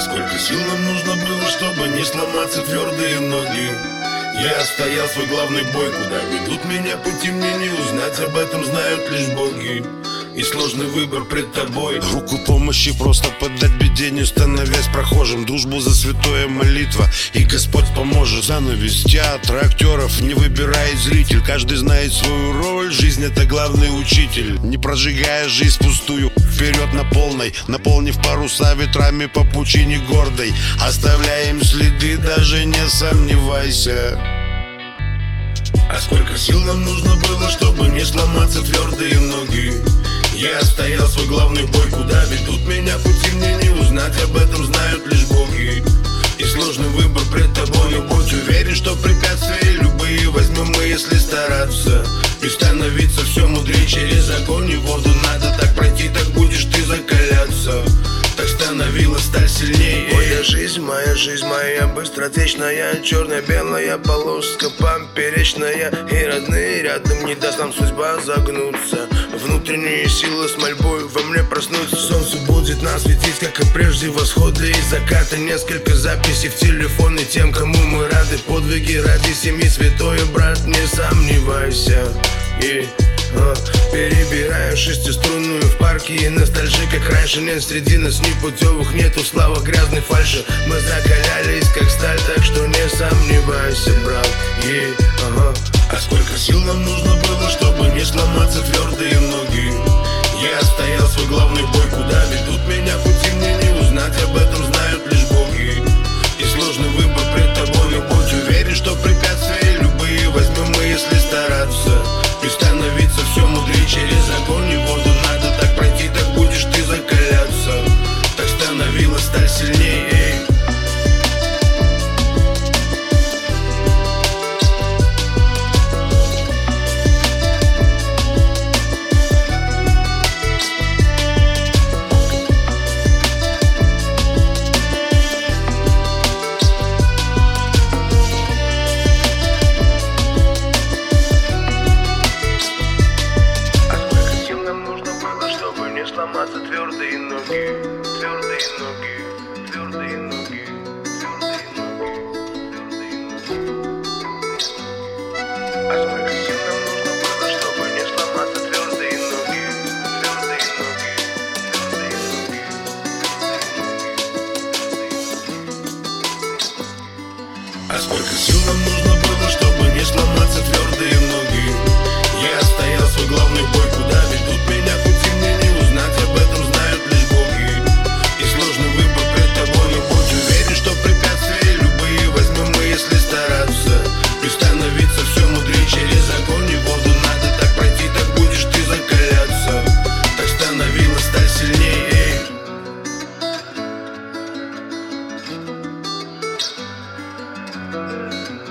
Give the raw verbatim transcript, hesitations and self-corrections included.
Сколько сил нам нужно было, чтобы не сломаться твердые ноги. Я стоял свой главный бой, куда ведут меня пути, мне не узнать, об этом знают лишь боги. И сложный выбор пред тобой. Руку помощи просто подать беде, не становясь прохожим. Дружбу за святое молитва, и Господь поможет. Занавес театра актеров не выбирает зритель. Каждый знает свою роль, жизнь — это главный учитель. Не прожигая жизнь пустую, вперед на полной, наполнив паруса ветрами по пучине гордой. Оставляем следы, даже не сомневайся. А сколько сил нам нужно было, чтобы не сломаться твердые ноги. Я стоял свой главный бой, куда ведут меня пути, мне не узнать, об этом знают лишь боги. И сложный выбор пред тобой, но будь уверен, что препятствия любые возьмем мы, если стараться. И становиться все мудрее через огонь и воду. Надо так пройти, так будешь ты закаляться. Так становилась сталь сильнее. Моя жизнь, моя жизнь, моя быстротечная, черно-белая полоска поперечная. И родные рядом, не даст нам судьба загнуться. Внутренние силы с мольбой во мне проснутся. Солнце будет нас светить, как и прежде, восходы и закаты. Несколько записей в телефоне тем, кому мы рады. Подвиги ради семьи, святой брат, не сомневайся. И а, перебираю шестиструнную в парке и ностальжи, как раньше. Нет среди нас непутевых, нету слава грязной фальши. Мы закалялись, как сталь, так что не сомневайся, брат. И, ага. А сколько сил нам нужно было, чтобы не сломаться твердые ноги. Я стоял свой главный бой, куда ведут меня пути, мне не узнать, об этом знают лишь боги. И сложный выбор пред тобой, но будь уверен, что препятствия любые возьмем мы, если стараться. И становиться все мудрее через огонь и воду. Надо так пройти, так будешь ты закаляться. Так становилась сталь сильнее. Сломаться твердые ноги, твердые ноги, твердые ноги, твердые ноги, твердые ноги. А сколько сил нам нужно было, чтобы не сломаться твердые ноги, твердые ноги, твердые ноги, А сколько сил нам нужно было, чтобы не сломаться твердые ноги. Я стоял свой главный бой, куда ведут меня пути, мне не узнать, об этом знают лишь боги. И сложный выбор пред тобой, но будь уверен, что препятствия любые возьмем мы, если стараться. И становиться все мудрее через огонь и воду. Надо так пройти, так будешь ты закаляться. Так становилась сталь сильнее. ноги.